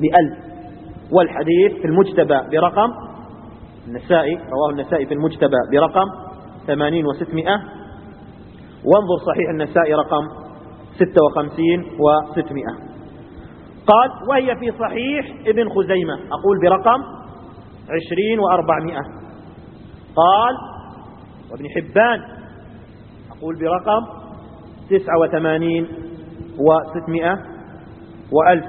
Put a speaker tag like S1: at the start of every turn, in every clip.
S1: ب1000. والحديث في المجتبى برقم النسائي، رواه النسائي في المجتبى برقم 80 و600. وانظر صحيح النسائي رقم 56 و600. قال وهي في صحيح ابن خزيمة أقول برقم 20 و400. قال وابن حبان أقول برقم 89 و600 و1000.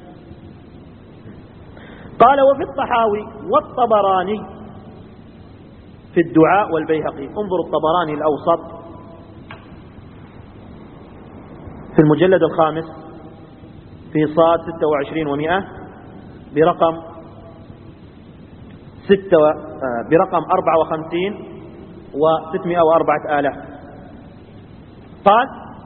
S1: قال وفي الطحاوي والطبراني في الدعاء والبيهقي. انظر الطبراني الأوسط في المجلد 5 في صاد 26 و100 برقم 54 و604,000. قال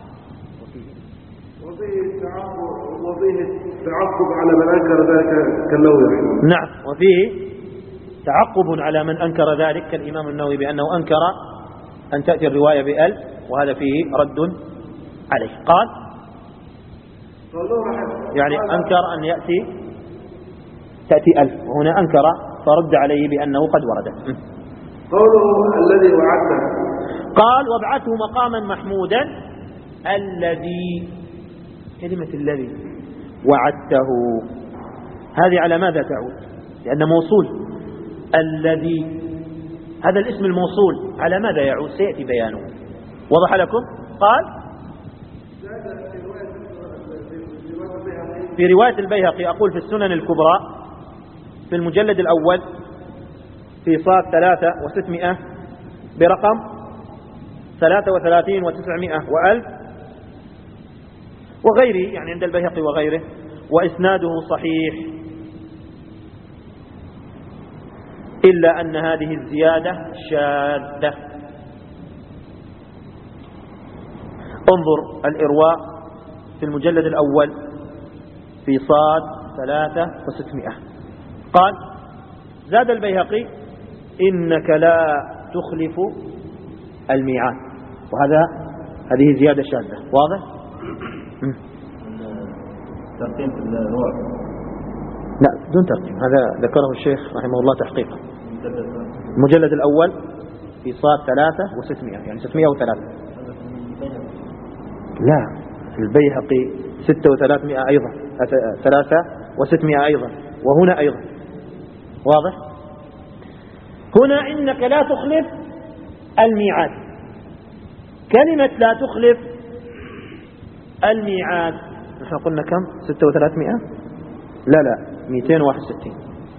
S2: وفيه تعقب على من أنكر ذلك كالنووي.
S1: نعم، وفيه تعقب على من أنكر ذلك كالإمام النووي بأنه أنكر أن تأتي الرواية ب1000، وهذا فيه رد عليه. قال يعني أنكر أن تأتي 1000، وهنا أنكر فرد عليه بأنه قد وردت.
S2: قوله الذي وعدته،
S1: قال وابعثه مقاما محمودا. الذي، كلمة الذي وعدته هذه على ماذا تعود؟ لأن موصول. الذي هذا الاسم الموصول على ماذا يعود؟ سيأتي بيانه. وضح لكم؟ قال في رواية البيهقي أقول في السنن الكبرى في المجلد الأول في صاد 3 و600 برقم 33 و900 و1000 وغيره، يعني عند البيهقي وغيره، وإسناده صحيح إلا أن هذه الزيادة شاذة. انظر الإرواء في المجلد الأول في صاد 3 و600. قال زاد البيهقي إنك لا تخلف الميعاد، هذه زيادة شاذة. واضح؟
S3: ترتيب الرواة
S1: لا دون ترتيب، هذا ذكره الشيخ رحمه الله تحقيقا. المجلد الأول في صاد 3 و600 يعني 603. لا البيهقي 6 و300 أيضا، 3 و600 أيضا، وهنا أيضا. واضح؟ هنا إنك لا تخلف الميعاد. كلمة لا تخلف الميعاد نحن قلنا كم؟ 6 و300؟ لا 261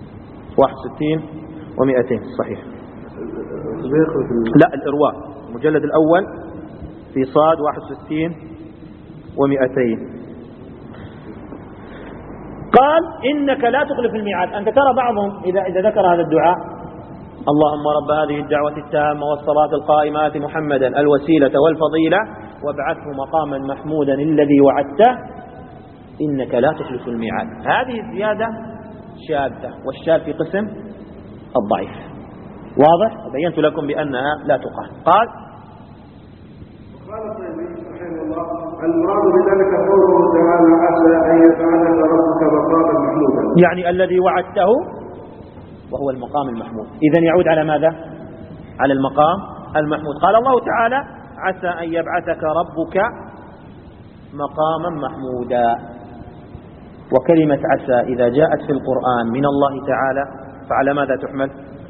S1: و200 صحيح. لا الإرواء المجلد الأول في صاد 61 و200. قال إنك لا تخلف الميعاد. أنت ترى بعضهم إذا ذكر هذا الدعاء اللهم رب هذه الدعوة التامة والصلاة القائمة آت محمدا الوسيلة والفضيلة وابعثه مقاما محمودا الذي وعدته إنك لا تخلف الميعاد. هذه الزيادة شاذة، والشاذ في قسم الضعيف. واضح؟ وبينت لكم بأنها لا تقال. قال
S2: رحمه الله المراد بذلك قوله تعالى عسى أن يبعثك ربك مقاما محمودا،
S1: يعني الذي وعدته وهو المقام المحمود. إذن يعود على ماذا؟ على المقام المحمود. قال الله تعالى عسى أن يبعثك ربك مقاما محمودا. وكلمة عسى إذا جاءت في القرآن من الله تعالى فعلى ماذا تحمل؟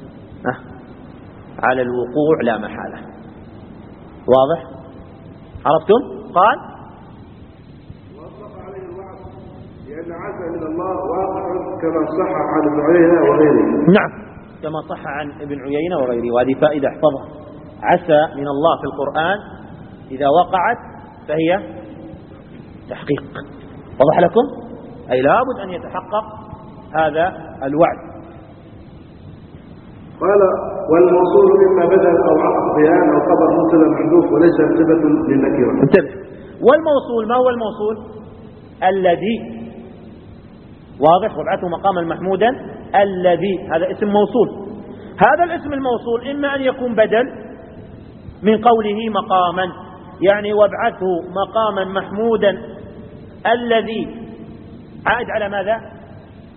S1: على الوقوع لا محالة. واضح؟ عرفتم؟ قال
S2: وأطلق عليه الوعد لأن عسى من الله واقع كما صح عن ابن عيينة وغيره.
S1: نعم كما صح عن ابن عيينة وغيره، وهذه فائدة احفظها. عسى من الله في القرآن إذا وقعت فهي تحقيق. واضح لكم؟ أي لابد أن يتحقق هذا الوعد.
S2: قال والموصول مما بدل أو عقد بيان أو خبر مبتدا محذوف وليس صفة للنكرة.
S1: انتبه، والموصول ما هو الموصول؟ الذي. واضح؟ وابعثه مقاما محمودا الذي، هذا اسم موصول. هذا الاسم الموصول إما أن يكون بدل من قوله مقاما، يعني وابعثه مقاما محمودا الذي عائد على ماذا؟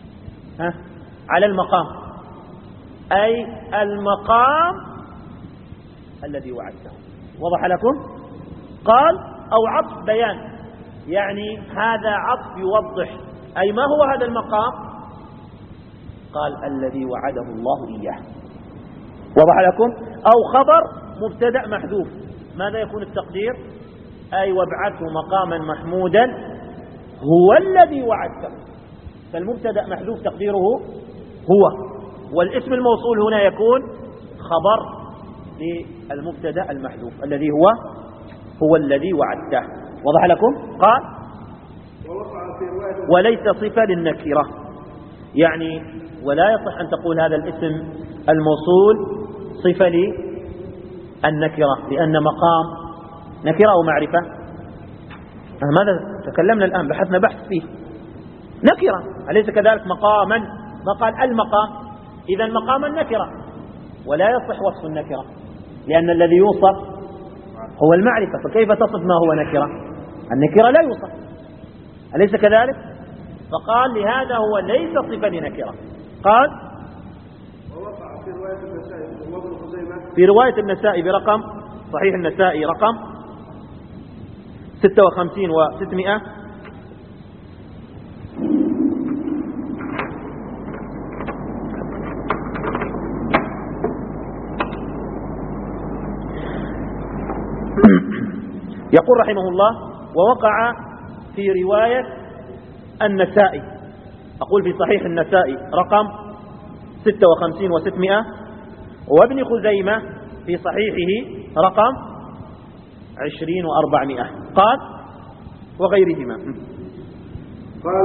S1: على المقام، أي المقام الذي وعدته. وضح لكم؟ قال أو عطف بيان، يعني هذا عطف يوضح، أي ما هو هذا المقام؟ قال الذي وعده الله إياه. وضح لكم؟ أو خبر مبتدأ محذوف، ماذا يكون التقدير؟ أي وابعثه مقاما محمودا هو الذي وعدته. فالمبتدأ محذوف تقديره هو، والاسم الموصول هنا يكون خبر للمبتدأ المحذوف الذي هو الذي وعدته. وضح لكم؟ قال وليس صفة للنكرة، يعني ولا يصح أن تقول هذا الاسم الموصول صفة للنكرة، لأن مقام نكرة أو معرفة. ماذا تكلمنا الآن؟ بحثنا بحث فيه نكرة، أليس كذلك؟ مقاما، ما قال المقام، إذا مقام النكرة، ولا يصح وصف النكرة لأن الذي يوصف هو المعرفة، فكيف تصف ما هو نكرة؟ النكرة لا يوصف، أليس كذلك؟ فقال لهذا هو ليس صفة لنكرة. قال
S2: ووقع في رواية النسائي وابن خزيمة،
S1: في رواية النسائي برقم صحيح النسائي رقم 56 و600 يقول رحمه الله ووقع في رواية النسائي، أقول في صحيح النسائي رقم 56 و600، وابن خزيمة في صحيحه رقم 20 و400. قال وغيرهما.
S2: قال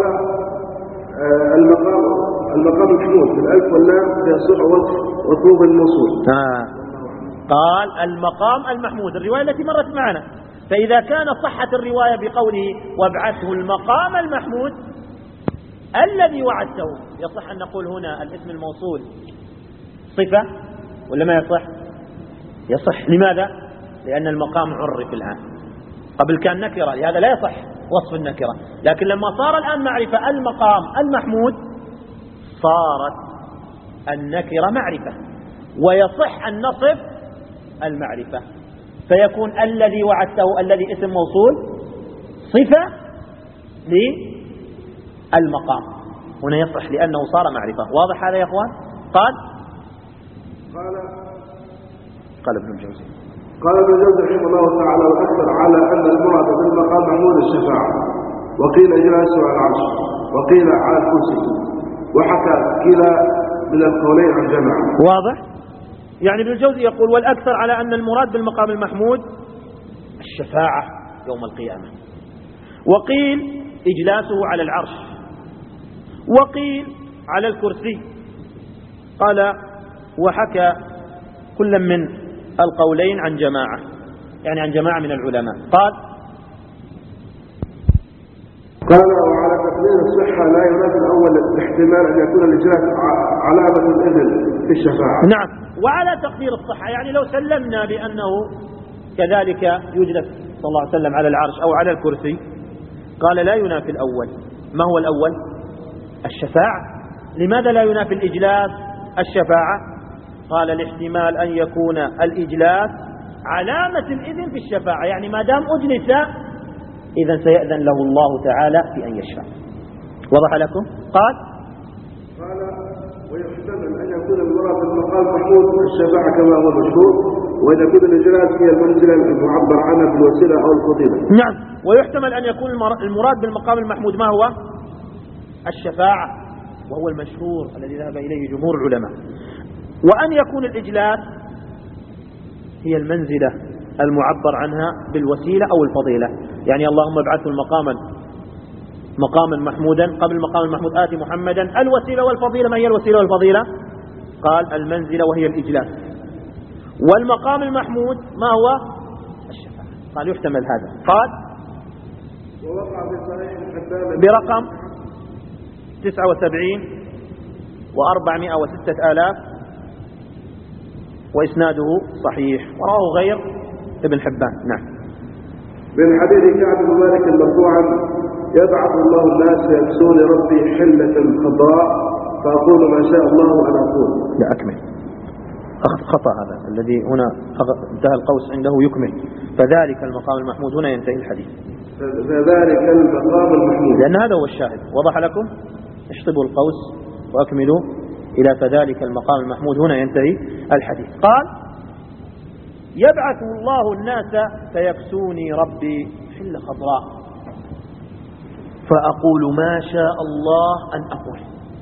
S2: المقام محمود بالألف واللام يصح وصف الموصول.
S1: قال المقام المحمود، الرواية التي مرت معنا. فإذا كان صحت الرواية بقوله وابعثه المقام المحمود الذي وعدته، يصح أن نقول هنا الاسم الموصول صفة ولا ما يصح؟ يصح. لماذا؟ لأن المقام عرف الآن، قبل كان نكرة، لهذا لا يصح وصف النكرة. لكن لما صار الآن معرفة المقام المحمود صارت النكرة معرفة، ويصح أن نصف المعرفة، فيكون الذي وعدته الذي اسم موصول صفة للمقام، هنا يصح لأنه صار معرفة. واضح هذا يا أخوان؟ قال ابن الجوزي
S2: رحمه الله تعالى وأكثر على أن المراد بالمقام محمود الشفاعة، وقيل جلسه على العرش، وقيل على الكرسي، وحكى كلا من القولين عن جماعة.
S1: واضح؟ يعني ابن الجوزي يقول والأكثر على أن المراد بالمقام المحمود الشفاعة يوم القيامة، وقيل إجلاسه على العرش، وقيل على الكرسي. قال وحكى كل من القولين عن جماعة، يعني عن جماعة من العلماء. قال
S2: وعلى تقدير الصحة لا ينافي الأول الاحتمال أن يكون الإجلاس علامة الإذن في الشفاعة.
S1: نعم، وعلى تقدير الصحة، يعني لو سلمنا بأنه كذلك يجلس صلى الله عليه وسلم على العرش أو على الكرسي، قال لا ينافي الأول. ما هو الأول؟ الشفاعة. لماذا لا ينافي الإجلاس الشفاعة؟ قال الاحتمال أن يكون الإجلاس علامة الإذن في الشفاعة، يعني ما دام أجلس إذن سيأذن له الله تعالى في أن يشفع. وضح لكم؟ قال
S2: ويحتمل أن يكون المراد بالمقام محمود الشفاعة كما هو مشهور، وأن يكون الإجلاس هي المنزلة المعبر عنها بالوسيلة أو الفضيلة.
S1: نعم، ويحتمل أن يكون المراد بالمقام المحمود ما هو؟ الشفاعة، وهو المشهور الذي ذهب إليه جمهور العلماء. وأن يكون الإجلاس هي المنزلة المعبر عنها بالوسيلة أو الفضيلة، يعني اللهم ابعثه مقاما محمودا، قبل المقام المحمود آتي محمدا الوسيلة والفضيلة. ما هي الوسيلة والفضيلة؟ قال المنزلة وهي الإجلاس، والمقام المحمود ما هو؟ الشفاعة. قال يحتمل هذا. قال
S2: ووقع في صحيح الحبان
S1: برقم 79 و406,000 وإسناده صحيح، ورواه غير ابن حبان. نعم.
S2: من حديث كعب بن مالك مرفوعا يبعث الله الناس يكسون ربي حلة القضاء فأقول ما شاء الله أن أقول.
S1: لا أكمل، خطأ هذا الذي هنا انتهى القوس عنده يكمل. فذلك المقام المحمود هنا ينتهي الحديث.
S2: فذلك المقام المحمود،
S1: لأن هذا هو الشاهد. وضح لكم؟ اشطبوا القوس وأكملوا إلى فذلك المقام المحمود هنا ينتهي الحديث. قال يبعث الله الناس فيكسوني ربي حلة خضراء فأقول ما شاء الله أن أقول،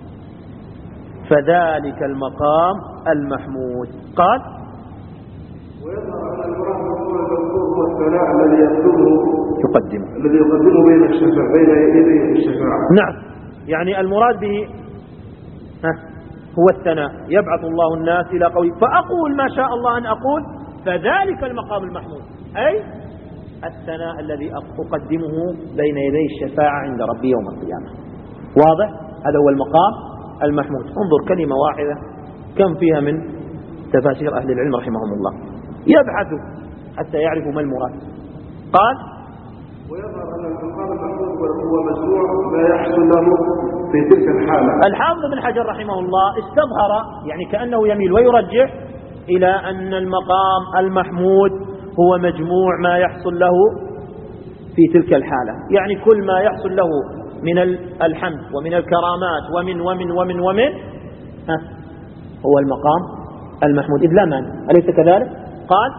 S1: فذلك المقام المحمود. قال
S2: ويظهر أن المراد هو الثناء الذي
S1: يقدمه
S2: بين يدي الشفاعة.
S1: نعم، يعني المراد به هو الثناء. يبعث الله الناس إلى قوله فأقول ما شاء الله أن أقول، فذلك المقام المحمود، أي الثناء الذي أقدمه بين يدي الشفاعة عند ربي يوم القيامة. واضح؟ هذا هو المقام المحمود. انظر كلمة واحدة كم فيها من تفاسير أهل العلم رحمهم الله. يبحث حتى يعرفوا ما المراد. قال
S2: ويظهر أن المقام المحمود هو مجموع ما يحصل له في تلك الحالة.
S1: الحافظ بن حجر رحمه الله استظهر، يعني كأنه يميل ويرجح إلى أن المقام المحمود هو مجموع ما يحصل له في تلك الحالة، يعني كل ما يحصل له من الحمد ومن الكرامات ومن هو المقام المحمود، إذ لا مانع. أليس كذلك؟ قال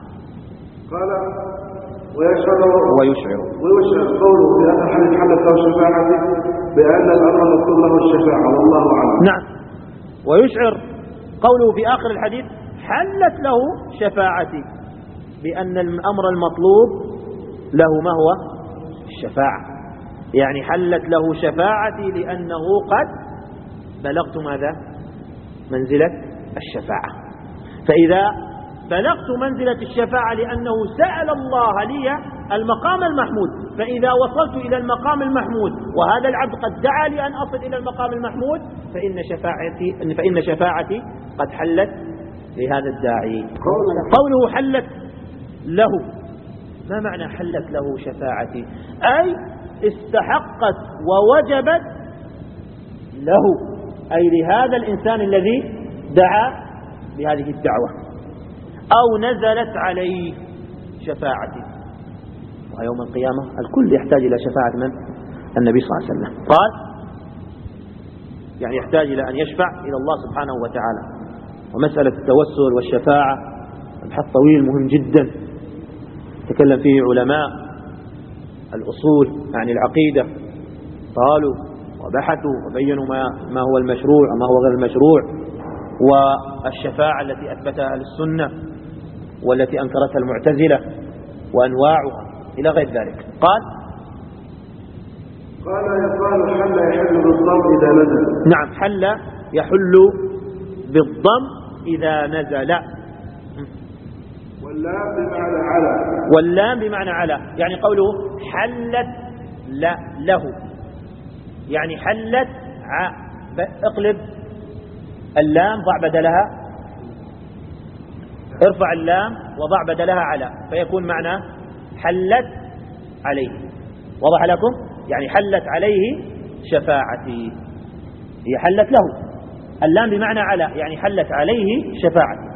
S1: ويشعر
S2: قوله في آخر حديث حلت له شفاعتي بأن الأمر مطلوب له الشفاعة والله أعلم.
S1: نعم، ويشعر قوله في آخر الحديث حلت له شفاعتي بأن الأمر المطلوب له ما هو الشفاعة، يعني حلت له شفاعتي لأنه قد بلغت ماذا؟ منزلة الشفاعة. فإذا بلغت منزلة الشفاعة لأنه سأل الله لي المقام المحمود، فإذا وصلت إلى المقام المحمود وهذا العبد قد دعا لي أن أصل إلى المقام المحمود فإن شفاعتي قد حلت لهذا الداعي. قوله حلت له، ما معنى حلت له شفاعتي؟ أي استحقت ووجبت له، أي لهذا الإنسان الذي دعا بهذه الدعوة، أو نزلت عليه شفاعتي. ويوم القيامة الكل يحتاج إلى شفاعة من؟ النبي صلى الله عليه وسلم. قال يعني يحتاج إلى أن يشفع إلى الله سبحانه وتعالى. ومسألة التوسل والشفاعة بحث طويل مهم جدا تكلم فيه علماء الأصول يعني العقيدة، قالوا وبحثوا وبينوا ما هو المشروع وما هو غير المشروع، والشفاعة التي أثبتها أهل السنة والتي أنكرتها المعتزلة وأنواعها إلى غير ذلك. قال
S2: حل يحل بالضم إذا نزل.
S1: نعم، حل يحل بالضم إذا نزل. واللام بمعنى على، يعني قوله حلت له، يعني حلت اقلب اللام ضع بدلها، ارفع اللام وضع بدلها على، فيكون معنى حلت عليه. وضح لكم؟ يعني حلت عليه شفاعتي، هي حلت له. اللام بمعنى على، يعني حلت عليه شفاعتي.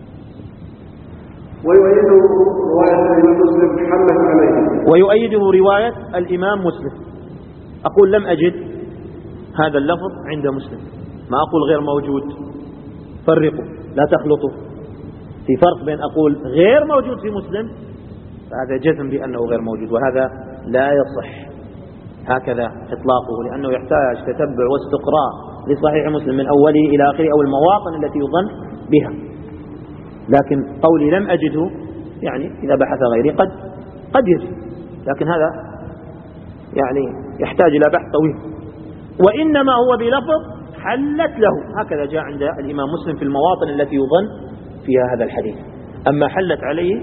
S1: ويؤيده رواية الإمام مسلم. أقول لم أجد هذا اللفظ عند مسلم، ما أقول غير موجود، فرقوا لا تخلطوا. في فرق بين أقول غير موجود في مسلم فهذا جزم بأنه غير موجود، وهذا لا يصح هكذا إطلاقه، لأنه يحتاج تتبع واستقراء لصحيح مسلم من أوله إلى آخره أو المواطن التي يظن بها. لكن قولي لم أجده يعني إذا بحث غيري قد يجد، لكن هذا يعني يحتاج إلى بحث طويل. وإنما هو بلفظ حلت له، هكذا جاء عند الإمام مسلم في المواطن التي يظن فيها هذا الحديث. أما حلت عليه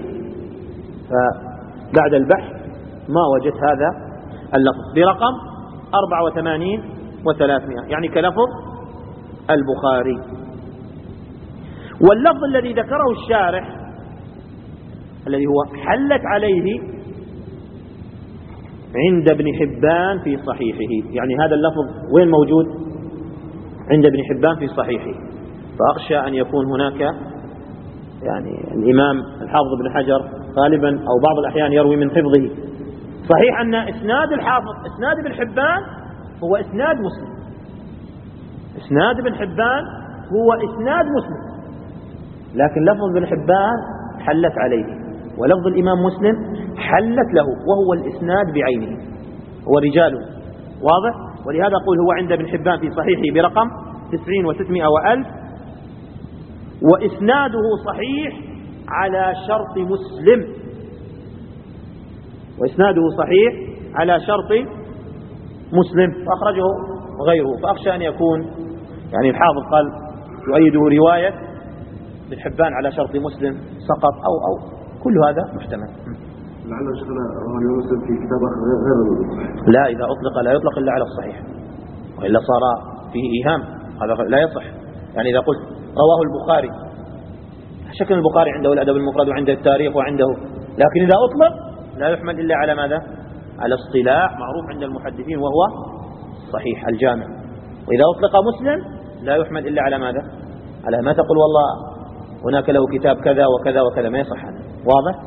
S1: فبعد البحث ما وجدت هذا اللفظ برقم 84 و300، يعني كلفظ البخاري. واللفظ الذي ذكره الشارح الذي هو حلت عليه عند ابن حبان في صحيحه، يعني هذا اللفظ وين موجود؟ عند ابن حبان في صحيحه، فأخشى أن يكون هناك يعني الإمام الحافظ ابن حجر غالبا أو بعض الأحيان يروي من حفظه. صحيح أن إسناد الحافظ إسناد ابن حبان هو إسناد مسلم، إسناد ابن حبان هو إسناد مسلم، لكن لفظ ابن حبان حلت عليه، ولفظ الإمام مسلم حلت له، وهو الإسناد بعينه، هو رجاله، واضح؟ ولهذا أقول هو عند ابن حبان في صحيحه برقم 90 و600 و1000، وإسناده صحيح على شرط مسلم، وإسناده صحيح على شرط مسلم، فأخرجه غيره. فأخشى أن يكون يعني الحافظ قال يؤيده رواية ابن حبان على شرط مسلم سقط أو كل هذا محتمل.
S2: لعله شيخنا رواه مسلم في كتاب غير الصحيح.
S1: لا، إذا أطلق لا يطلق إلا على الصحيح، وإلا صار فيه إيهام، هذا لا يصح. يعني إذا قلت رواه البخاري، شكل البخاري عنده الأدب المفرد وعنده التاريخ وعنده، لكن إذا أطلق لا يحمل إلا على ماذا؟ على اصطلاح معروف عند المحدثين وهو صحيح الجامع. وإذا أطلق مسلم لا يحمل إلا على ماذا؟ على ما تقول والله هناك له كتاب كذا وكذا وكذا، ما يصح هذا. واضح؟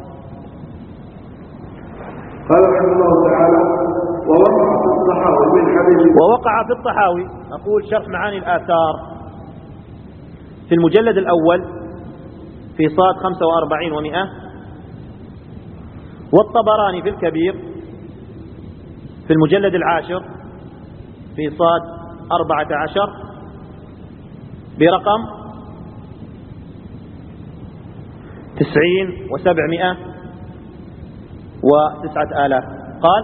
S2: قال رحمه الله تعالى: ووقع في الطحاوي من حديث
S1: ووقع في الطحاوي، أقول شرح معاني الآثار في المجلد الأول في صاد 45 و100، والطبراني في الكبير في المجلد العاشر في صاد 14 برقم 90 و700 و9000. قال: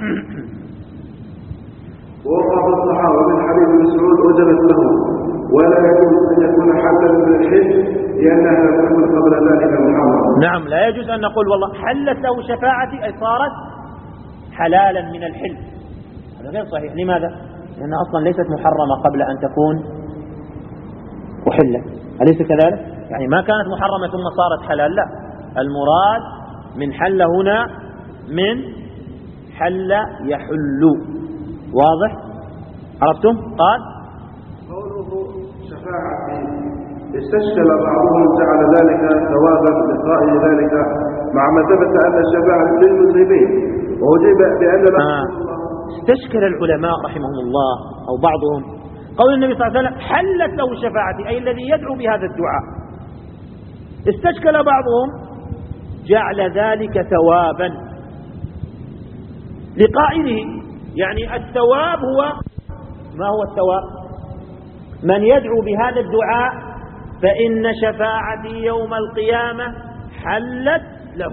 S2: ووقع في الصحابة من حديث مسعود وجبت له، ولا يجوز أن يكون حلا من الحل لأنها لم تكن قبل ذلك محرمة.
S1: نعم، لا يجوز أن نقول والله حلت له شفاعتي أي صارت حلالا من الحل، هذا غير صحيح. لماذا؟ لأنها أصلا ليست محرمة قبل أن تكون محلة، أليس كذلك؟ يعني ما كانت محرمة ثم صارت حلال، لا، المراد من حل هنا من حل يحل. واضح؟ عرفتم؟ قال:
S2: قوله شفاعتي استشكل بعضهم جعل ذلك ثوابا لقائل ذلك، مع ما ثبت أن الشفاعة للمذنبين، وأجيب بأن
S1: استشكل العلماء رحمهم الله أو بعضهم قول النبي صلى الله عليه وسلم حلت له شفاعتي، أي الذي يدعو بهذا الدعاء. استشكل بعضهم جعل ذلك ثوابا لقائله، يعني الثواب هو ما هو الثواب؟ من يدعو بهذا الدعاء فإن شفاعتي يوم القيامة حلت له،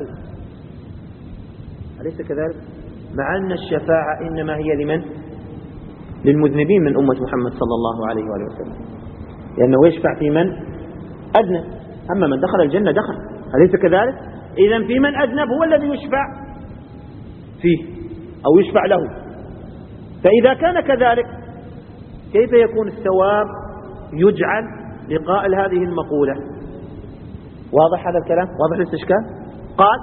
S1: أليس كذلك؟ مع أن الشفاعة إنما هي لمن؟ للمذنبين من أمة محمد صلى الله عليه وآله وسلم، لأنه يشفع في من أذنب، أما من دخل الجنة دخل، أليس كذلك؟ إذن في من أذنب هو الذي يشفع فيه أو يشفع له. فإذا كان كذلك كيف يكون الثواب يجعل لقائل هذه المقولة؟ واضح هذا الكلام؟ واضح الاستشكال؟ قال: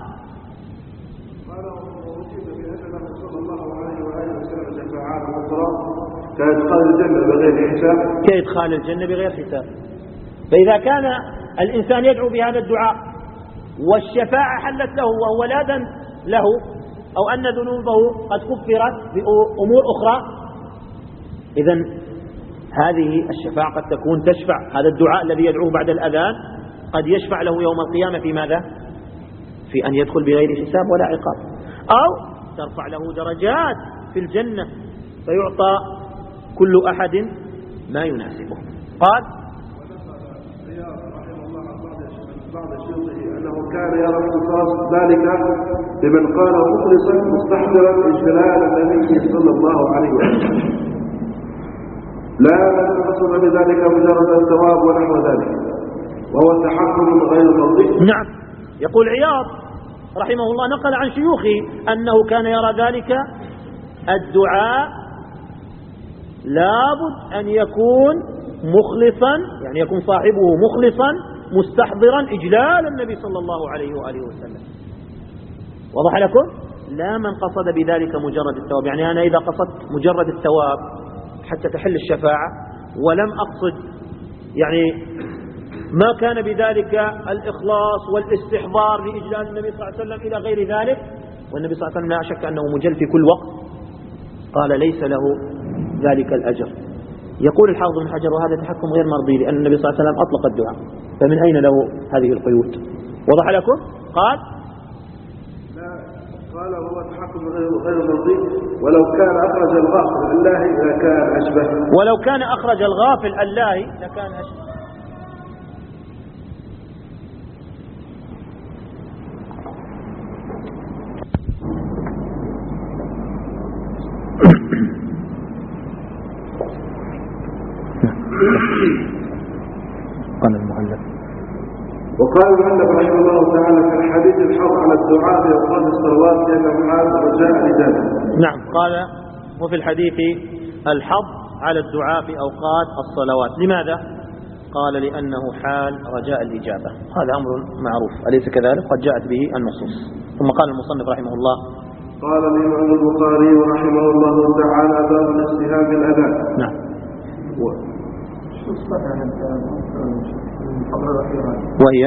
S2: وأجيب بأن صلى الله عليه وآله وسلم شفاعات أخرى كإدخال الجنة بغير حساب،
S1: كإدخال الجنة بغير حساب. فإذا كان الإنسان يدعو بهذا الدعاء والشفاعة حلت له وهو لا ذنب له، أو أن ذنوبه قد كفرت بأمور أخرى، إذن هذه الشفاعة قد تكون تشفع، هذا الدعاء الذي يدعوه بعد الأذان قد يشفع له يوم القيامة في ماذا؟ في أن يدخل بغير حساب ولا عقاب، أو ترفع له درجات في الجنة فيعطى كل أحد ما يناسبه. قال:
S2: بعض شيوخه أنه كان يرى اختصاص ذلك لمن قال مخلصا مستحضرا إجلال النبي صلى الله عليه وسلم، لا يقصد بذلك مجرد الثواب ونحو ذلك، وهو تحكم غير مرضي.
S1: نعم، يقول عياض رحمه الله نقل عن شيوخه أنه كان يرى ذلك الدعاء لابد أن يكون مخلصا، يعني يكون صاحبه مخلصا مستحضرا إجلال النبي صلى الله عليه وآله وسلم. وضح لكم؟ لا من قصد بذلك مجرد الثواب، يعني أنا إذا قصدت مجرد الثواب حتى تحل الشفاعة ولم أقصد يعني ما كان بذلك الإخلاص والاستحضار لإجلال النبي صلى الله عليه وسلم إلى غير ذلك، والنبي صلى الله عليه وسلم لا شك أنه مجل في كل وقت، قال ليس له ذلك الأجر. يقول الحافظ بن حجر وهذا تحكم غير مرضي، لأن النبي صلى الله عليه وسلم أطلق الدعاء، فمن أين له هذه القيود؟ وضح لكم؟ قال
S2: هو تحكم غير مرضي، ولو كان أخرج الغافل الله لكان أشبه.
S1: ولو كان أخرج الغافل الله لكان أشبه. قال المؤلف
S2: وقال المؤلف رحمه الله تعالى في الحديث الحظ على الدعاء في أوقات الصلوات لأنه حال رجاء لذلك.
S1: نعم، قال وفي الحديث الحظ على الدعاء في أوقات الصلوات. لماذا؟ قال لأنه حال رجاء الإجابة. هذا أمر معروف أليس كذلك؟ قد جاءت به النصوص. ثم قال المصنف رحمه الله
S2: قال الإمام البخاري رحمه الله تعالى باب الاجتهاد بالأذان.
S1: نعم. وهي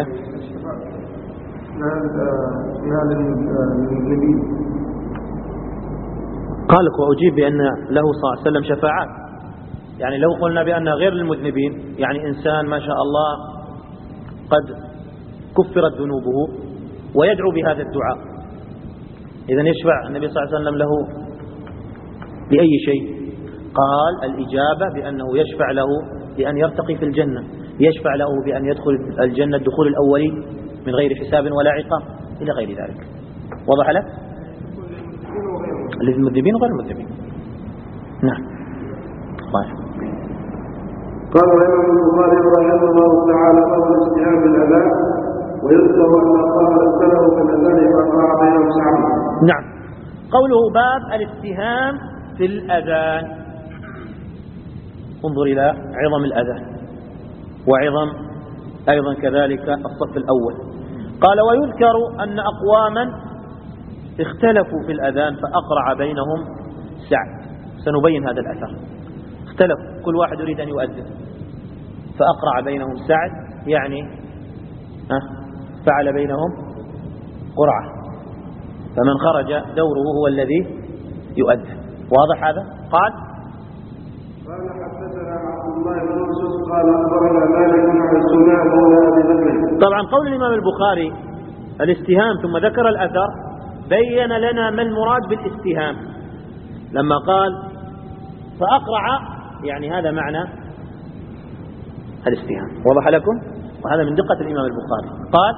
S1: قال لك وأجيب بأن له صلى الله عليه وسلم شفاعات، يعني لو قلنا بأنها غير للمذنبين، يعني إنسان ما شاء الله قد كفرت ذنوبه ويدعو بهذا الدعاء، إذن يشفع النبي صلى الله عليه وسلم له بأي شيء؟ قال الإجابة بأنه يشفع له بأن يرتقي في الجنة، يشفع له بأن يدخل الجنة الدخول الأولي من غير حساب ولا عقاب إلى غير ذلك. وضح لك؟ للمذنبين وغير المذنبين. نعم. طيب.
S2: قال الإمام البخاري رحمه الله تعالى باب الاجتهاد بالأذان، ويذكر أن الله أرسله بالأذان فقع بينهم سعيد.
S1: نعم. قوله باب الاجتهاد في الأذان، انظر إلى عظم الأذان وعظم أيضا كذلك الصف الأول. قال ويذكر أن أقواما اختلفوا في الأذان فأقرع بينهم سعد. سنبين هذا الأثر. اختلف كل واحد يريد أن يؤذن فأقرع بينهم سعد، يعني فعل بينهم قرعة، فمن خرج دوره هو الذي يؤذن. واضح هذا؟ قال
S2: حدثنا عبد الله بن يوسف قال أخبرنا مالك عن سماء مولى أبي بكر.
S1: طبعا قول الإمام البخاري الاستهام ثم ذكر الأثر بين لنا ما المراد بالاستهام لما قال فأقرع، يعني هذا معنى الاستهام. وضح لكم؟ وهذا من دقة الإمام البخاري. قال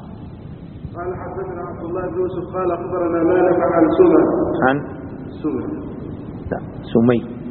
S2: حدثنا عبد الله بن يوسف قال أخبرنا مالك عن سماء
S1: سمي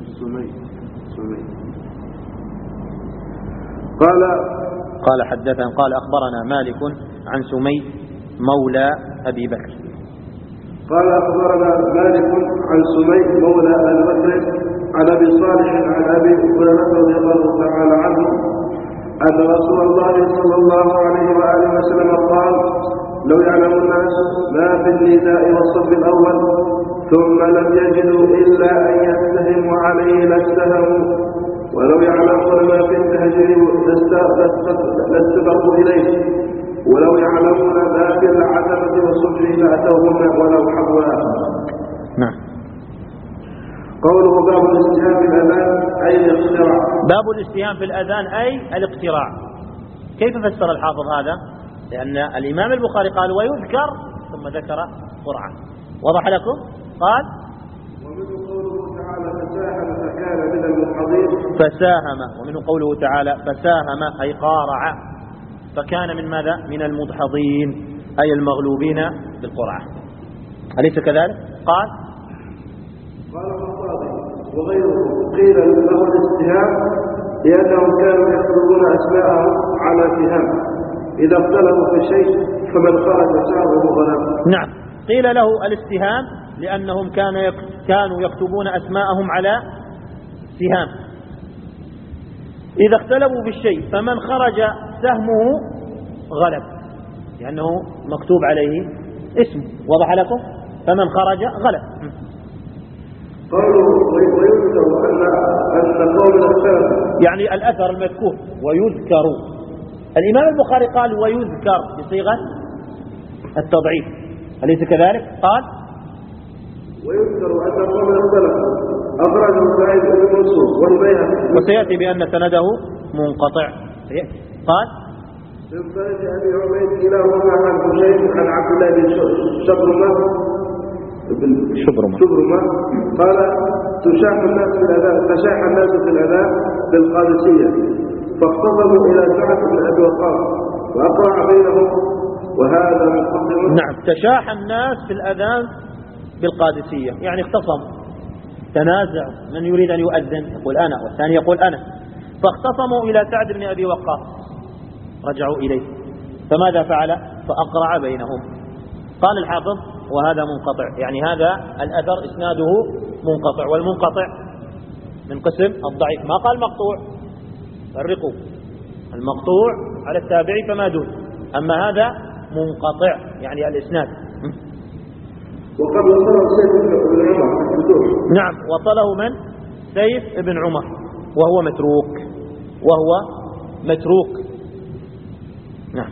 S1: قال حدثنا قال أخبرنا مالك عن سمي مولى أبي بكر.
S2: قال أخبرنا مالك عن سمي مولى أبي بكر عن أبي صالح عن أبي هريرة رضي الله تعالى عنه أن رسول الله صلى الله عليه وآله وسلم قال لو يعلم الناس ما في النداء والصف الأول ثم لم يجدوا إلا أن يستهموا عليه لاستهموا، ولو يعلمون ما في التهجير لاستبقوا إليه، ولو يعلمون ما في العتبة والصبح لأتوهن ولو حبوا.
S1: نعم.
S2: قوله باب الاستهام في الأذان أي الاقتراع.
S1: باب الاستهام في الأذان أي الاقتراع. كيف فسر الحافظ هذا؟ لأن الإمام البخاري قال ويذكر ثم ذكر قرعة. وضح لكم؟ قال
S2: ومنه قوله تعالى فساهم فكان من المدحضين.
S1: فساهم، ومنه قوله تعالى فساهم أي قارع فكان من ماذا؟ من المدحضين أي المغلوبين بالقرعة. أليس كذلك؟ قال
S2: الخطابي وغيره قيل له الاستهام لأنهم كانوا يكتبون أسماءهم على سهام إذا اختلفوا في شيء فمن خرج سهمه غنم.
S1: نعم، قيل له الاستهام لأنهم كانوا يكتبون أسماءهم على سهام، إذا اختلفوا في الشيء فمن خرج سهمه غلب، لأنه مكتوب عليه اسمه. وضح لكم؟ فمن خرج غلب.
S2: قالوا ويذكر أن قوم اختلفوا.
S1: يعني الأثر المذكور ويذكر. الإمام البخاري قال ويذكر بصيغة التضعيف، أليس كذلك؟ قال
S2: ويذكر أن قوم اختلفوا أخرجه سعيد بن منصور والبيهقي،
S1: وسيأتي بأن سنده منقطع. قال
S2: من طريق أبي عبيد كلاهما عن حسين عن عبد الله بن شبرمة قال تشاح الناس في الأذان بالقادسية فاختصموا إلى سعد بن أبي وقاص وأقرع بينهم وهذا مقدم.
S1: نعم، تشاح الناس في الأذان بالقادسية، يعني اختصموا، تنازع، من يريد أن يؤذن يقول أنا والثاني يقول أنا، فاختصموا إلى سعد بن أبي وقاص، رجعوا إليه، فماذا فعل؟ فأقرع بينهم. قال الحافظ وهذا منقطع، يعني هذا الأثر إسناده منقطع، والمنقطع من قسم الضعيف، ما قال مقطوع، فرقوا، المقطوع على التابعي فما دون، أما هذا منقطع يعني الإسناد.
S2: وقد وصله سيف بن عمر.
S1: نعم، وصله من؟ سيف بن عمر، وهو متروك. نعم.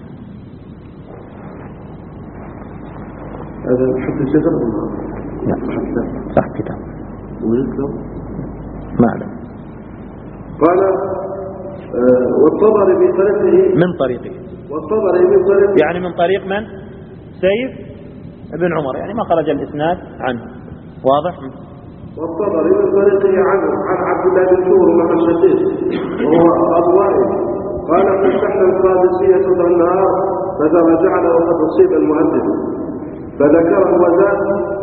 S2: هذا حتى الشجر؟
S1: نعم، صح كتاب.
S2: ويذكر
S1: ما أعلم.
S2: قال والطبري من طريقه
S1: يعني من طريق من؟ سيف ابن عمر، يعني ما خرج الإسناد عنه، واضح؟
S2: والطبري من طريقه عنه عن عبد الله بن شبرمة الشقيق وهو أبو وائل قال فتحنا القادسية ذا النهار فرجعنا وقد أصيب المؤذن فذكره وزاد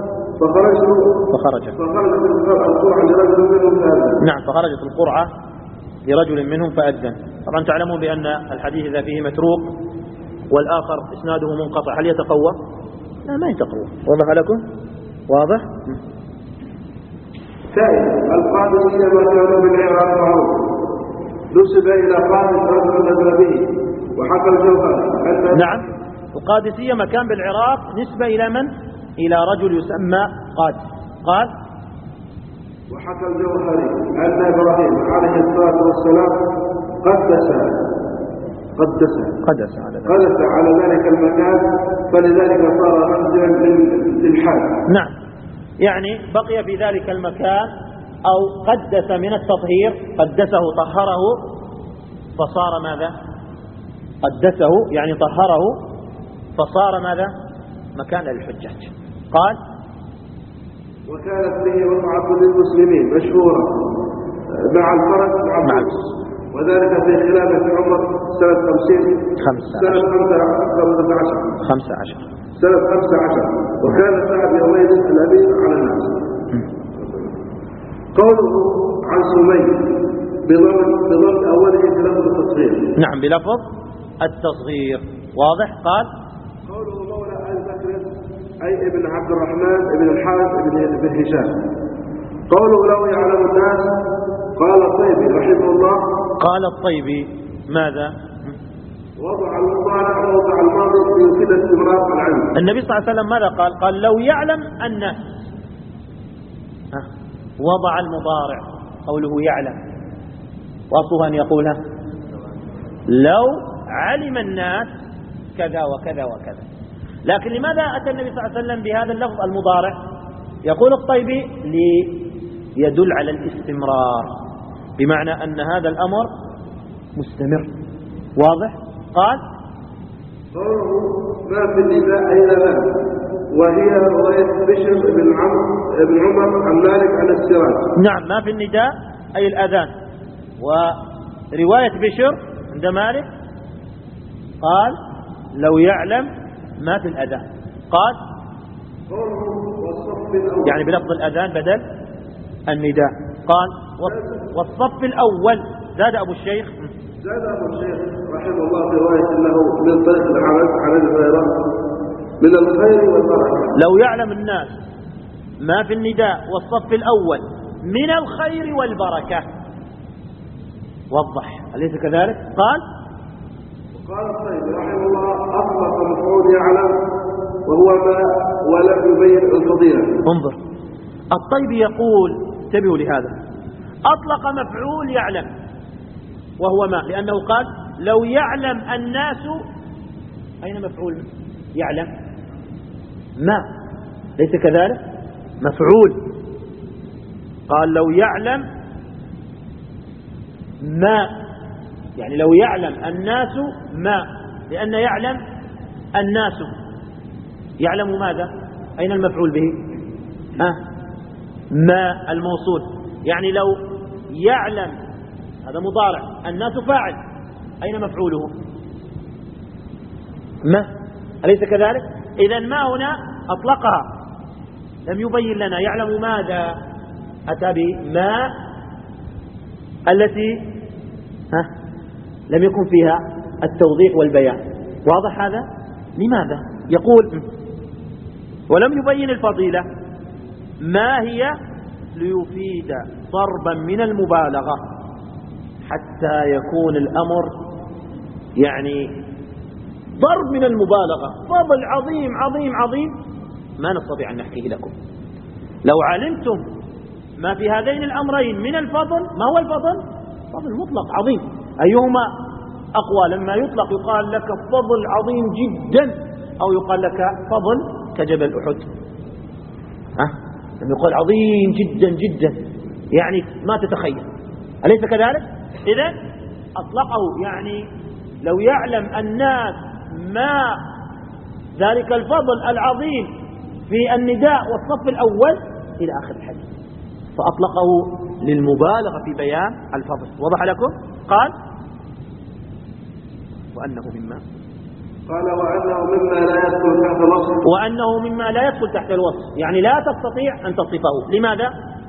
S2: فخرجت القرعة لرجل منهم فأذن.
S1: نعم، فخرجت القرعة لرجل منهم فأذن. طبعا تعلمون بأن الحديث إذا فيه متروك والآخر إسناده منقطع هل يتقوى؟ لا، ما يتقوى. وضح لكم؟ واضح؟
S2: ثاني القادسية ما كانوا بالعراق معروف نسب إلى قادس رجل نزل به وحكى الجوهري.
S1: نعم، القادسية مكان بالعراق نسبة إلى من؟ إلى رجل يسمى قادس. قال
S2: وحكى الجوهري أن إبراهيم عليه الصلاة والسلام قدس على ذلك المكان فلذلك صار منزلا للحاج.
S1: نعم، يعني بقي في ذلك المكان، أو قدس من التطهير، قدسه طهره فصار ماذا؟ قدسه يعني طهره فصار ماذا؟ مكان للحجاج. قال
S2: وكانت به وقعة للمسلمين مشهورة مع الفرس وذلك في خلافة عمر سنة 15 وكان سعد يومئذ الأمير على الناس. قوله عن سمي بضم أوله بلفظ التصغير.
S1: نعم، بلفظ التصغير، واضح. قال
S2: قوله مولى آل بكر أي ابن عبد الرحمن ابن الحارث ابن هشام. قوله لو يعلم الناس قال الطيبي رحمه الله.
S1: قال الطيبي ماذا؟
S2: وضع المضارع ووضع الماضي يفيد استمرار العلم.
S1: النبي صلى الله عليه وسلم ماذا قال؟ قال لو يعلم الناس. وضع المضارع، قوله يعلم، وأصلها أن يقولها لو علم الناس كذا وكذا وكذا. لكن لماذا أتى النبي صلى الله عليه وسلم بهذا اللفظ المضارع؟ يقول الطيبي ليدل على الاستمرار، بمعنى أن هذا الأمر مستمر. واضح؟ قال
S2: ما في النداء أي أذان، وهي رواية بشر بن عمر عن مالك عن السراج.
S1: نعم، ما في النداء أي الأذان، ورواية بشر عند مالك قال لو يعلم ما في الأذان. قال يعني بلفظ الأذان بدل النداء. قال والصف الأول. زاد أبو الشيخ
S2: رحمه الله في رواية له من طريق العرج عن الغيران من الخير والبركة.
S1: لو يعلم الناس ما في النداء والصف الأول من الخير والبركة. وضح، أليس كذلك؟ قال
S2: الطيب رحمه الله أطلق مفعول يعلم وهو ما ولم يبين الفضيلة.
S1: انظر، الطيبي يقول انتبهوا لهذا، أطلق مفعول يعلم وهو ما، لأنه قال لو يعلم الناس، أين مفعول يعلم؟ ما، ليس كذلك؟ مفعول، قال لو يعلم ما، يعني لو يعلم الناس ما، لأن يعلم الناس يعلم ماذا؟ أين المفعول به؟ ما الموصول، يعني لو يعلم هذا مضارع، الناس فاعل، أين مفعوله؟ ما، أليس كذلك؟ إذن ما هنا أطلقها، لم يبين لنا يعلم ماذا، أتى بما التي لم يكن فيها التوضيح والبيان. واضح هذا؟ لماذا؟ يقول ولم يبين الفضيلة ما هي ليفيد ضربا من المبالغة حتى يكون الأمر يعني ضرب من المبالغة، فضل عظيم عظيم عظيم ما نستطيع أن نحكيه لكم. لو علمتم ما في هذين الأمرين من الفضل، ما هو الفضل؟ فضل مطلق عظيم، أيهما أقوى؟ لما يطلق يقال لك فضل عظيم جدا، أو يقال لك فضل كجبل أحد، لما يقال عظيم جدا جدا يعني ما تتخيل، أليس كذلك؟ إذن أطلقه، يعني لو يعلم الناس ما ذلك الفضل العظيم في النداء والصف الأول إلى آخر الحديث، فأطلقه للمبالغة في بيان الفضل. وضح لكم؟ قال وأنه مما
S2: لا يدخل تحت الوصف،
S1: وأنه مما لا يدخل تحت الوصف، يعني لا تستطيع أن تصفه. لماذا؟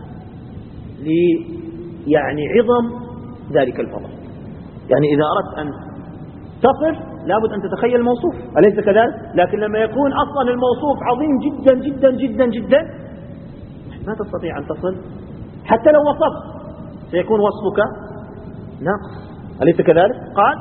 S1: يعني عظم ذلك الفضل، يعني إذا أردت أن تصف لابد أن تتخيل الموصوف، أليس كذلك؟ لكن لما يكون أصلا الموصوف عظيم جدا جدا جدا جدا ما تستطيع أن تصل، حتى لو وصفت سيكون وصفك ناقص، أليس كذلك؟ قال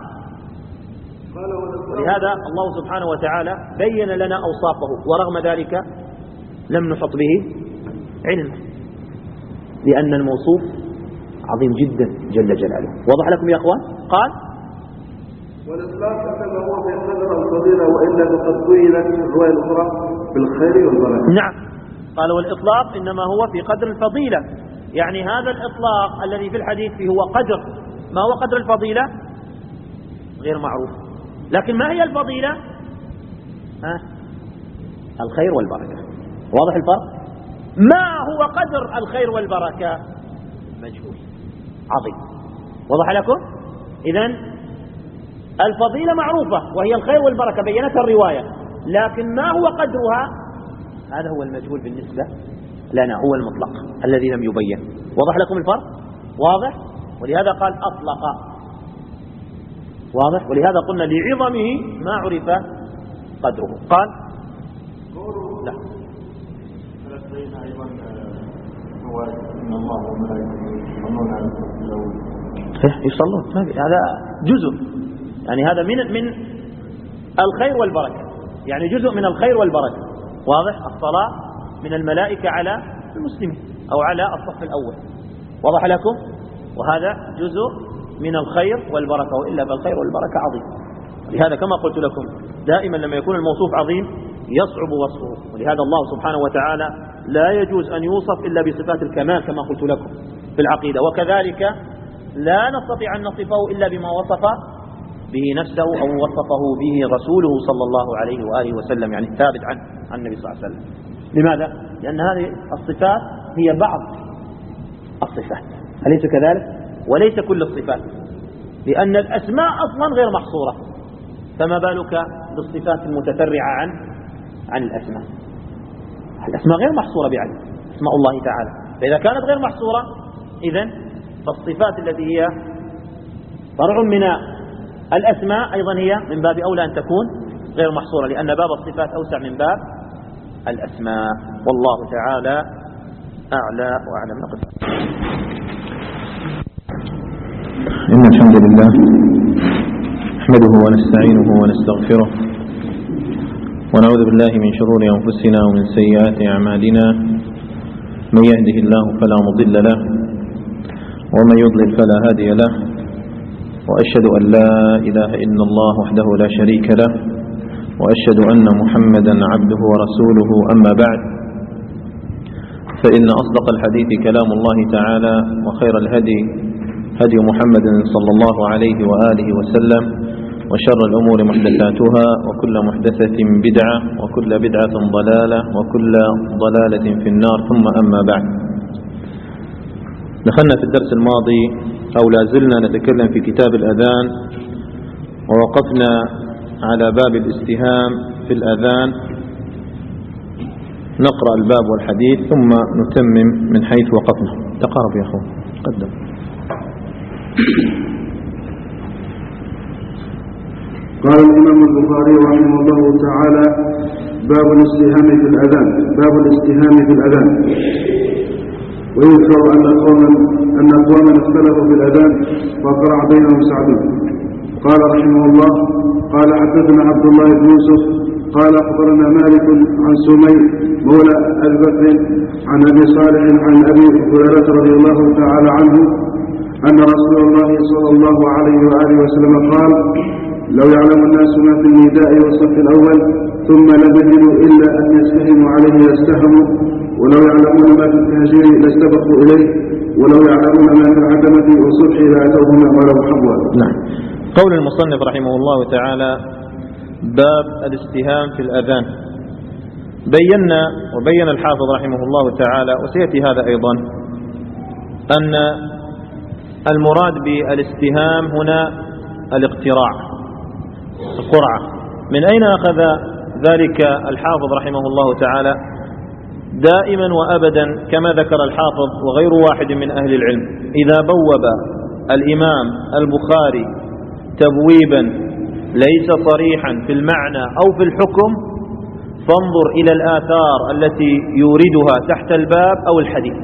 S1: ولهذا الله سبحانه وتعالى بين لنا أوصافه، ورغم ذلك لم نحط به علما، لأن الموصوف عظيم جدا جل جلاله. وضح لكم يا أخوان؟ قال
S2: والإطلاق كما هو في قدر الفضيلة، وإلا فقد قيلت الرواية الأخرى بالخير والبركة.
S1: نعم، قال والإطلاق إنما هو في قدر الفضيلة، يعني هذا الإطلاق الذي في الحديث فيه هو قدر، ما هو قدر الفضيلة؟ غير معروف. لكن ما هي الفضيلة؟ الخير والبركة. واضح الفرق؟ ما هو قدر الخير والبركة؟ مجهول عظيم. وضح لكم؟ إذن الفضيلة معروفة وهي الخير والبركة، بينتها الرواية، لكن ما هو قدرها؟ هذا هو المجهول بالنسبة لنا، هو المطلق الذي لم يبين. وضح لكم الفرق؟ واضح؟ ولهذا قال أطلق. واضح؟ ولهذا قلنا لعظمه ما عرف قدره. قال لا يصلون، هذا جزء، يعني هذا من الخير والبركة، يعني جزء من الخير والبركة. واضح؟ الصلاة من الملائكة على المسلمين أو على الصف الأول. وضح لكم؟ وهذا جزء من الخير والبركة، وإلا فالخير والبركة عظيم. لهذا كما قلت لكم دائما لما يكون الموصوف عظيم يصعب وصفه، ولهذا الله سبحانه وتعالى لا يجوز أن يوصف إلا بصفات الكمال كما قلت لكم في العقيدة، وكذلك لا نستطيع أن نصفه إلا بما وصف به نفسه أو وصفه به رسوله صلى الله عليه وآله وسلم، يعني الثابت عن النبي صلى الله عليه وسلم. لماذا؟ لأن هذه الصفات هي بعض الصفات، أليس كذلك؟ وليس كل الصفات، لأن الأسماء أصلا غير محصورة، فما بالك بالصفات المتفرعة عن الأسماء. الأسماء غير محصورة بعدد، اسماء الله تعالى، فإذا كانت غير محصورة إذن فالصفات التي هي فرع من الأسماء أيضا هي من باب أولى أن تكون غير محصورة، لأن باب الصفات أوسع من باب الأسماء. والله تعالى أعلى وأعلم.
S3: إن الحمد لله نحمده ونستعينه ونستغفره ونعوذ بالله من شرور أنفسنا ومن سيئات أعمالنا، من يهده الله فلا مضل له ومن يضلل فلا هادي له، وأشهد أن لا إله إلا الله وحده لا شريك له، وأشهد أن محمدا عبده ورسوله. أما بعد، فإن أصدق الحديث كلام الله تعالى، وخير الهدي هدي محمد صلى الله عليه وآله وسلم، وشر الأمور محدثاتها، وكل محدثة بدعة، وكل بدعة ضلالة، وكل ضلالة في النار. ثم أما بعد، دخلنا في الدرس الماضي أو لازلنا نتكلم في كتاب الأذان، ووقفنا على باب الاستهام في الأذان. نقرأ الباب والحديث ثم نتمم من حيث وقفنا. تقارب يا أخوان، قدم.
S2: قال الإمام البخاري رحمه الله تعالى: باب الاستهام في الأذان. باب الاستهام في الأذان. ويذكر أن أقواما اختلفوا في الأذان فقرع بينهم سعدي. قال رحمه الله: قال حدثنا عبد الله بن يوسف قال أخبرنا مالك عن سمي مولى أبي بكر عن أبي صالح عن أبي هريرة رضي الله تعالى عنه أن رسول الله صلى الله عليه وآله وسلم قال: لو يعلم الناس ما في النداء والصف الأول ثم لم يجدوا إلا أن يستهموا عليه لاستهموا، ولو يعلمون ما في التهجير لاستبقوا إليه، ولو يعلمون ما في العتمة والصبح لأتوهما ولو حبوا.
S3: نعم. قول المصنف رحمه الله تعالى: باب الاستهام في الأذان. بينا وبين الحافظ رحمه الله تعالى، وسيأتي هذا أيضا، أن المراد بالاستهام هنا الاقتراع، القرعة. من أين أخذ ذلك الحافظ رحمه الله تعالى؟ دائما وأبدا كما ذكر الحافظ وغير واحد من أهل العلم، إذا بوب الإمام البخاري تبويبا ليس صريحا في المعنى أو في الحكم، فانظر إلى الآثار التي يوردها تحت الباب أو الحديث.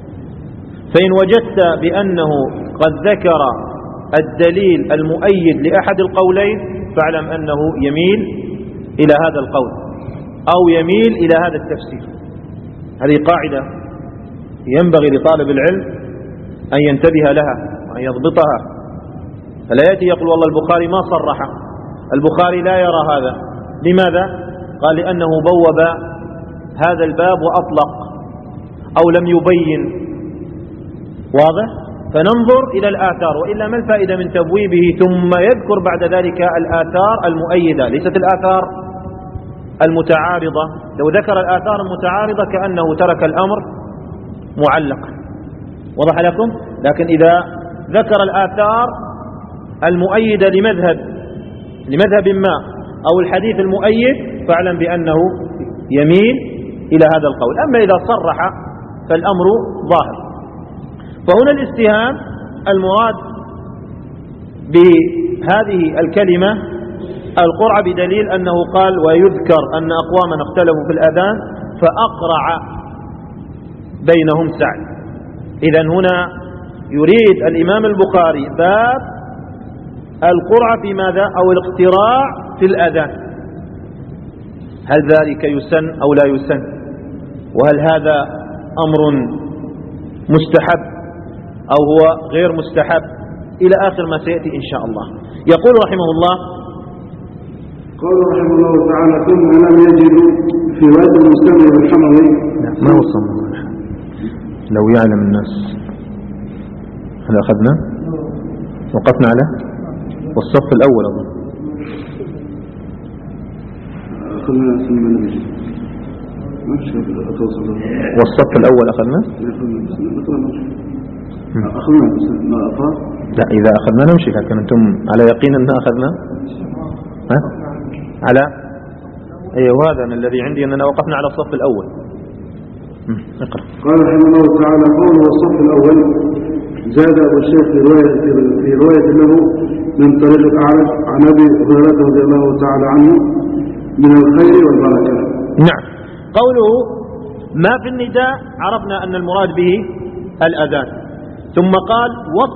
S3: فإن وجدت بأنه قد ذكر الدليل المؤيد لأحد القولين، فاعلم أنه يميل إلى هذا القول أو يميل إلى هذا التفسير. هذه قاعدة ينبغي لطالب العلم أن ينتبه لها وأن يضبطها. فلا يأتي يقول والله البخاري ما صرح، البخاري لا يرى هذا. لماذا؟ قال لأنه بوب هذا الباب وأطلق أو لم يبين. واضح؟ فننظر إلى الآثار، وإلا ما الفائدة من تبويبه ثم يذكر بعد ذلك الآثار المؤيدة، ليست الآثار المتعارضة. لو ذكر الآثار المتعارضة كأنه ترك الأمر معلقا. وضح لكم؟ لكن إذا ذكر الآثار المؤيدة لمذهب ما أو الحديث المؤيد، فاعلم بأنه يميل إلى هذا القول. أما إذا صرح فالأمر ظاهر. فهنا الاستهام المراد بهذه الكلمة القرعة، بدليل أنه قال: ويذكر أن أقواما اختلفوا في الأذان فأقرع بينهم سعد. إذن هنا يريد الإمام البخاري باب القرعة في ماذا؟ أو الاقتراع في الأذان. هل ذلك يسن أو لا يسن؟ وهل هذا أمر مستحب أو هو غير مستحب؟ إلى آخر ما سيأتي إن شاء الله. يقول رحمه الله:
S2: قال رحمه الله تعالى: ثم لم يجدوا في واد المستمع بالحموي.
S3: ما وصلنا لو يعلم الناس. هل أخذنا؟ وقفنا على والصف الأول أظن.
S2: أخذنا ثم لم يجدوا.
S3: والصف الأول أخذنا؟
S2: أخذنا ما أفضل؟
S3: لا، إذا أخذنا نمشي، لكن أنتم على يقين أننا أخذنا؟ ها؟ على هذا الذي عندي أننا وقفنا على الصف الأول. اقرأ.
S2: قال رحمه الله تعالى: قوله الصف الأول زاد أبو الشيخ في رواية له من طريق الأعرج عن أبي هريرة رضي الله تعالى عنه من الخير والبركة.
S1: نعم. قوله ما في النداء عرفنا أن المراد به الأذان، ثم قال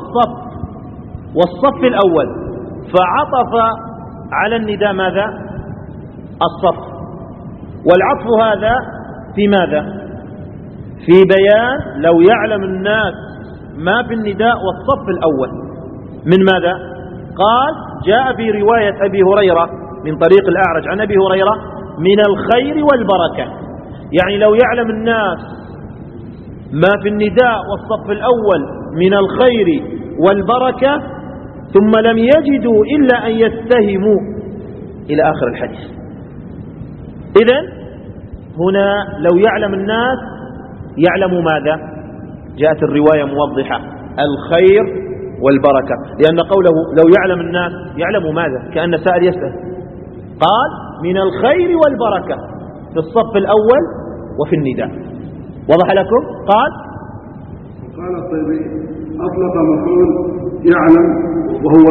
S1: والصف الأول، فعطف على النداء ماذا؟ الصف. والعطف هذا في ماذا؟ في بيان لو يعلم الناس ما في النداء والصف الأول من ماذا؟ قال جاء في رواية أبي هريرة من طريق الأعرج عن أبي هريرة من الخير والبركة، يعني لو يعلم الناس ما في النداء والصف الأول من الخير والبركة ثم لم يجدوا إلا أن يتهموا إلى آخر الحديث. إذن هنا لو يعلم الناس يعلموا ماذا؟ جاءت الرواية موضحة الخير والبركة، لأن قوله لو يعلم الناس يعلموا ماذا؟ كأن سائل يسأل، قال من الخير والبركة في الصف الأول وفي النداء. وضح لكم؟ قال
S2: الطيبي أطلق مفعول يعلم وهو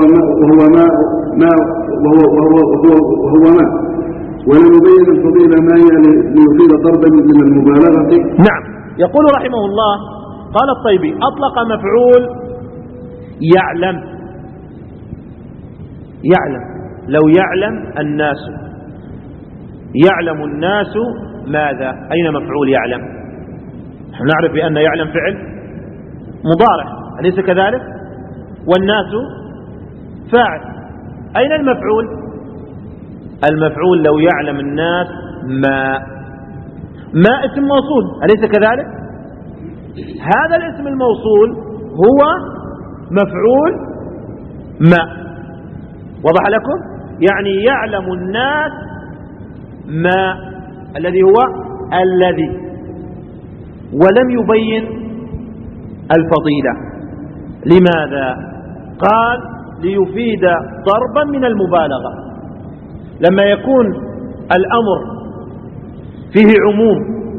S2: ما ولم يبين الفضيلة ما هي ليفيد ضربا من المبالغة.
S1: نعم، يقول رحمه الله قال الطيبي أطلق مفعول يعلم لو يعلم الناس، يعلم الناس ماذا؟ أين مفعول يعلم؟ نحن نعرف بأن يعلم فعل مضارع أليس كذلك؟ والناس فاعل، أين المفعول؟ المفعول لو يعلم الناس ما اسم موصول أليس كذلك؟ هذا الاسم الموصول هو مفعول ما. وضح لكم؟ يعني يعلم الناس ما الذي هو الذي، ولم يبين الفضيلة. لماذا؟ قال ليفيد ضربا من المبالغة. لما يكون الأمر فيه عموم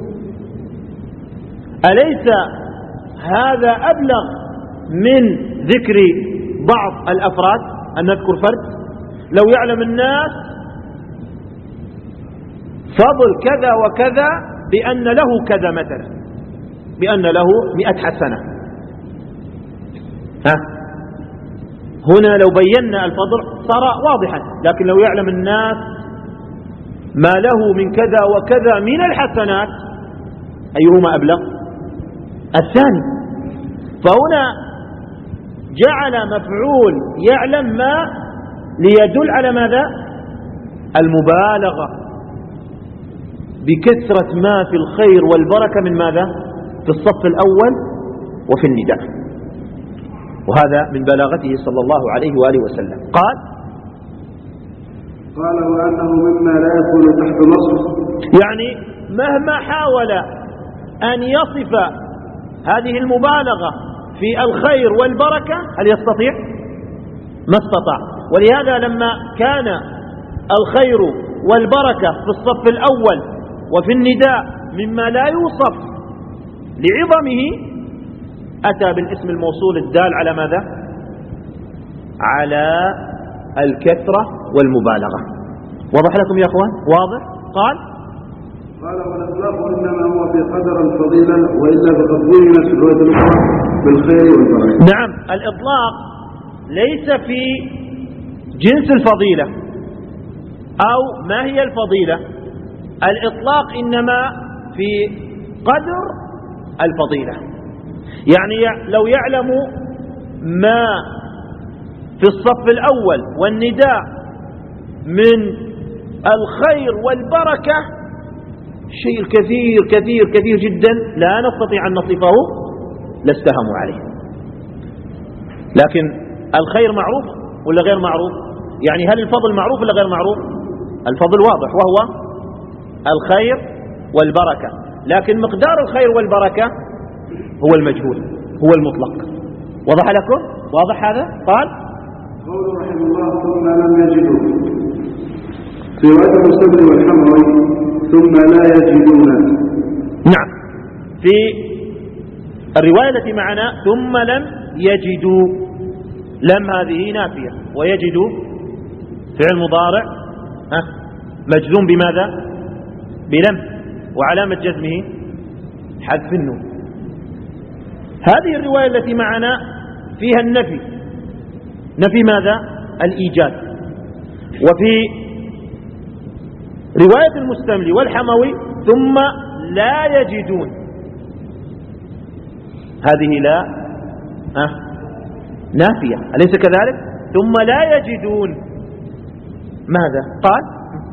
S1: أليس هذا أبلغ من ذكر بعض الأفراد أن نذكر فرد؟ لو يعلم الناس فضل كذا وكذا بأن له كذا مثلا، بأن له 100 حسنة، هنا لو بينا الفضل صار واضحا. لكن لو يعلم الناس ما له من كذا وكذا من الحسنات أيهما أبلغ؟ الثاني. فهنا جعل مفعول يعلم ما ليدل على ماذا؟ المبالغة بكثرة ما في الخير والبركة من ماذا؟ في الصف الأول وفي النداء. وهذا من بلاغته صلى الله عليه وآله وسلم. قال
S2: وأنه مما لا يكون تحت نصف،
S1: يعني مهما حاول أن يصف هذه المبالغة في الخير والبركة هل يستطيع؟ ما استطاع. ولهذا لما كان الخير والبركة في الصف الأول وفي النداء مما لا يوصف لعظمه أتى بالاسم الموصول الدال على ماذا؟ على الكثرة والمبالغة. وضح لكم يا أخوان؟ واضح؟ قال
S2: والإطلاق إنما هو في قدر الفضيلة، وإلا فقد بينت في الرواية الأخرى بالخير والبركة.
S1: نعم، الإطلاق ليس في جنس الفضيلة أو ما هي الفضيلة، الإطلاق إنما في قدر الفضيلة. يعني لو يعلم ما في الصف الأول والنداء من الخير والبركة شيء كثير كثير كثير جدا لا نستطيع أن نصفه لاستهموا عليه. لكن الخير معروف ولا غير معروف؟ يعني هل الفضل معروف ولا غير معروف؟ الفضل واضح وهو الخير والبركة، لكن مقدار الخير والبركة هو المجهول، هو المطلق. وضح لكم؟ واضح هذا؟ قال
S2: قول رحمه الله ثم لم يجدوا، في رواية المستدرك والحموي ثم لا يجدون.
S1: نعم، في الرواية التي معنا ثم لم يجدوا، لم هذه نافية، ويجدوا فعل مضارع مجزوم بماذا؟ بلم، وعلامة جزمه حذف النون. هذه الرواية التي معنا فيها النفي، نفي ماذا؟ الإيجاد. وفي رواية المستملي والحموي ثم لا يجدون، هذه لا نافية، أليس كذلك؟ ثم لا يجدون ماذا قال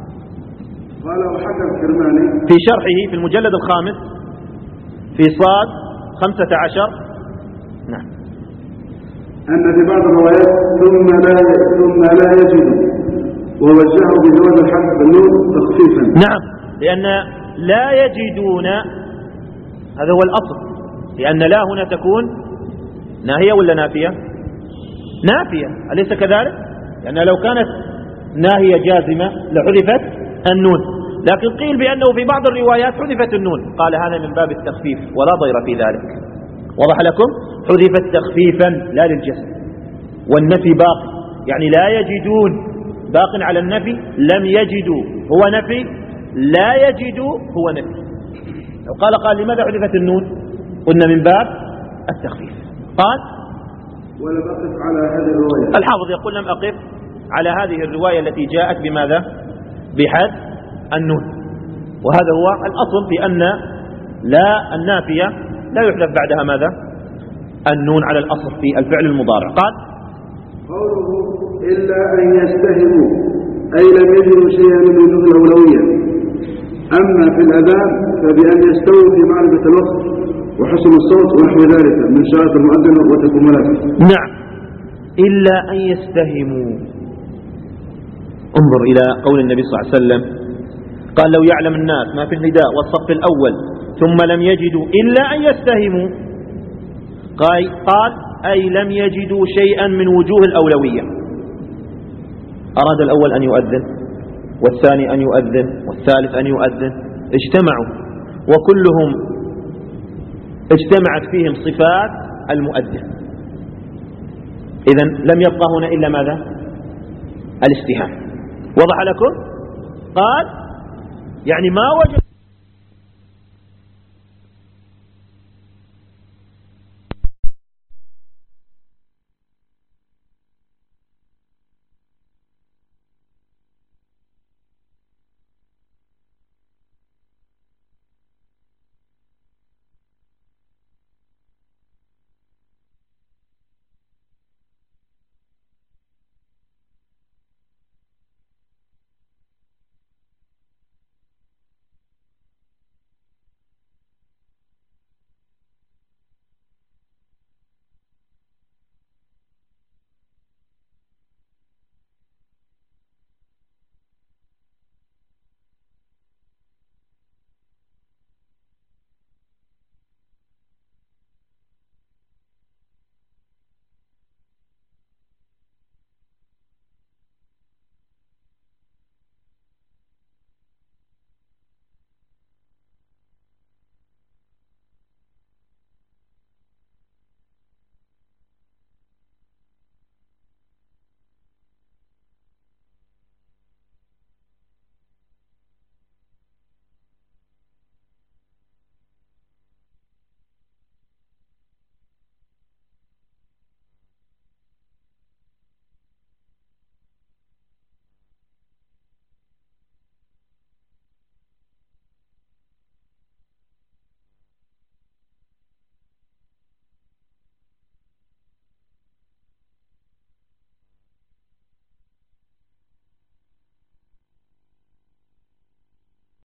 S2: وحكى الكرماني
S1: في شرحه في المجلد الخامس في صاد 15. نعم.
S2: أن في بعض الروايات ثم لا يجد، ووجهه بجواز الحذف بالنون تخفيفا.
S1: نعم، لأن لا يجدون هذا هو الأصل، لأن لا هنا تكون ناهية ولا نافية؟ نافية، أليس كذلك؟ لأن لو كانت ناهية جازمة لحذفت النون، لكن قيل بأنه في بعض الروايات حذفت النون، قال هذا من باب التخفيف ولا ضير في ذلك. وضح لكم؟ حذفت تخفيفا لا للجزم، والنفي باقي، يعني لا يجدون باق على النفي، لم يجدوا هو نفي، لا يجدوا هو نفي. لو قال لماذا حذفت النون؟ قلنا من باب التخفيف. قال
S2: ولم أقف على هذه الرواية.
S1: الحافظ يقول لم أقف على هذه الرواية التي جاءت بماذا؟ بحذف النون، وهذا هو الأصل في أن لا النافية لا يحذف بعدها ماذا؟ النون على الأصل في الفعل المضارع. قال
S2: قوله إلا أن يستهموا أي لم يجدوا شيئا من وجوه الأولوية. أما في الأذان فبأن يستووا في معرفة الوقت وحسن الصوت ونحو ذلك من شارة المؤذن وتكملاته.
S1: نعم، إلا أن يستهموا. انظر إلى قول النبي صلى الله عليه وسلم، قال لو يعلم الناس ما في النداء والصف الأول ثم لم يجدوا إلا أن يستهموا، قال أي لم يجدوا شيئا من وجوه الأولوية. أراد الأول أن يؤذن، والثاني أن يؤذن، والثالث أن يؤذن، اجتمعوا وكلهم اجتمعت فيهم صفات المؤذن، إذن لم يبقى هنا إلا ماذا؟ الاستهام. وضح لكم؟ قال يعني ما وجد